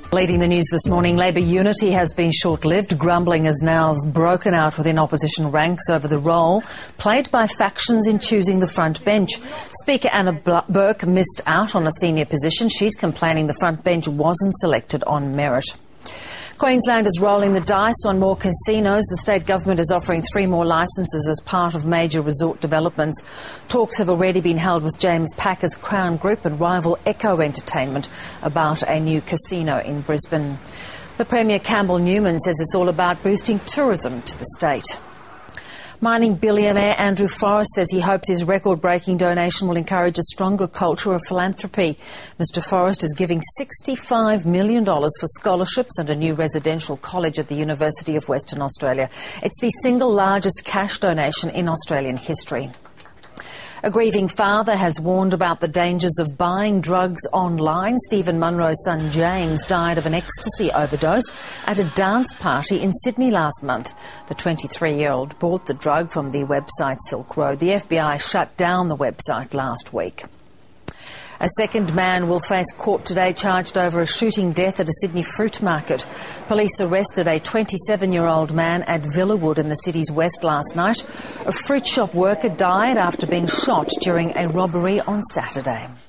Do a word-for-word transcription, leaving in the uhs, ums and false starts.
Leading the news this morning, Labor unity has been short-lived. Grumbling has now broken out within opposition ranks over the role played by factions in choosing the front bench. Speaker Anna Burke missed out on a senior position. She's complaining the front bench wasn't selected on merit. Queensland is rolling the dice on more casinos. The state government is offering three more licences as part of major resort developments. Talks have already been held with James Packer's Crown Group and rival Echo Entertainment about a new casino in Brisbane. The Premier Campbell Newman says it's all about boosting tourism to the state. Mining billionaire Andrew Forrest says he hopes his record-breaking donation will encourage a stronger culture of philanthropy. Mister Forrest is giving sixty-five million dollars for scholarships and a new residential college at the University of Western Australia. It's the single largest cash donation in Australian history. A grieving father has warned about the dangers of buying drugs online. Stephen Munro's son James died of an ecstasy overdose at a dance party in Sydney last month. The twenty-three-year-old bought the drug from the website Silk Road. The F B I shut down the website last week. A second man will face court today charged over a shooting death at a Sydney fruit market. Police arrested a twenty-seven-year-old man at Villawood in the city's west last night. A fruit shop worker died after being shot during a robbery on Saturday.